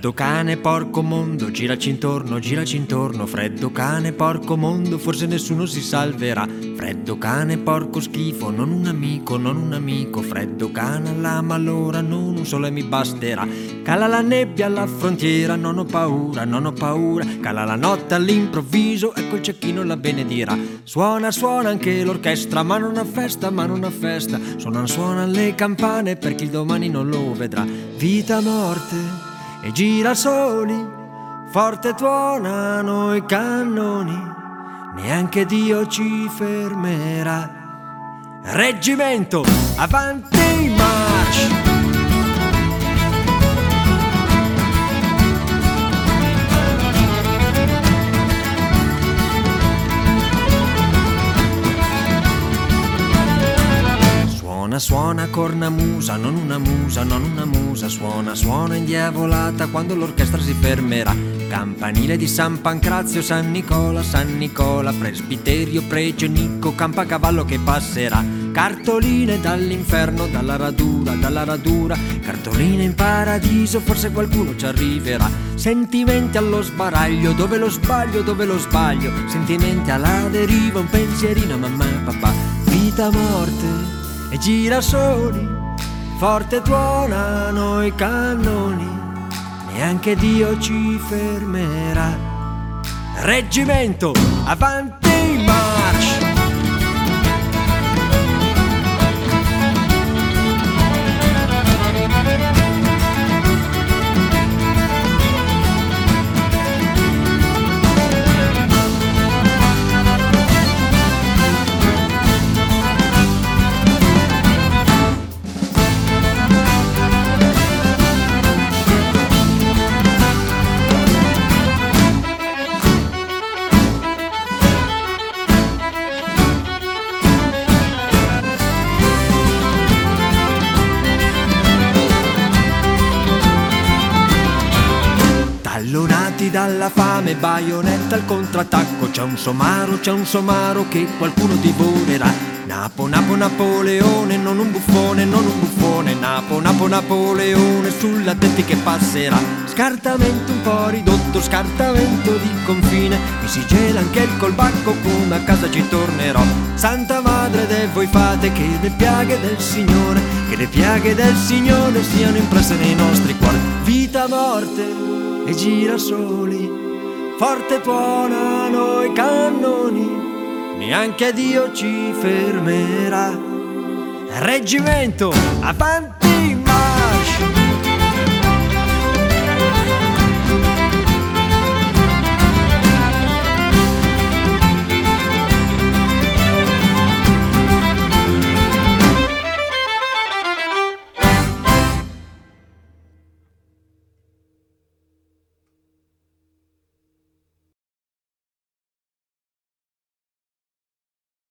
Freddo cane, porco mondo, giraci intorno, freddo cane, porco mondo, forse nessuno si salverà. Freddo cane, porco schifo, non un amico, freddo cane alla malora, non un sole mi basterà. Cala la nebbia alla frontiera, non ho paura, cala la notte all'improvviso, ecco il cecchino la benedirà. Suona anche l'orchestra, ma non a festa, suona le campane per chi domani non lo vedrà. Vita, morte e girasoli, forte tuonano i cannoni, neanche Dio ci fermerà. Reggimento, avanti march! Suona cornamusa, non una musa, suona indiavolata quando l'orchestra si fermerà. Campanile di San Pancrazio, San Nicola, presbiterio, pregenico, campacavallo che passerà. Cartoline dall'inferno, dalla radura, cartoline in paradiso, forse qualcuno ci arriverà. Sentimenti allo sbaraglio, dove lo sbaglio, sentimenti alla deriva, un pensierino mamma e papà. Vita, morte e girasoli, forte tuonano i cannoni, neanche Dio ci fermerà. Reggimento, avanti march! Tallonati dalla fame, baionetta al contrattacco, c'è un somaro che qualcuno divorerà. Napoleone, non un buffone, Napoleone sulla tetti che passerà. Scartamento un po' ridotto, scartamento di confine, mi si gela anche il colbacco, come a casa ci tornerò. Santa Madre de voi fate che le piaghe del Signore siano impresse nei nostri cuori. Vita, morte e girasoli, forte tuonano i cannoni, neanche Dio ci fermerà. Reggimento, avanti marcia!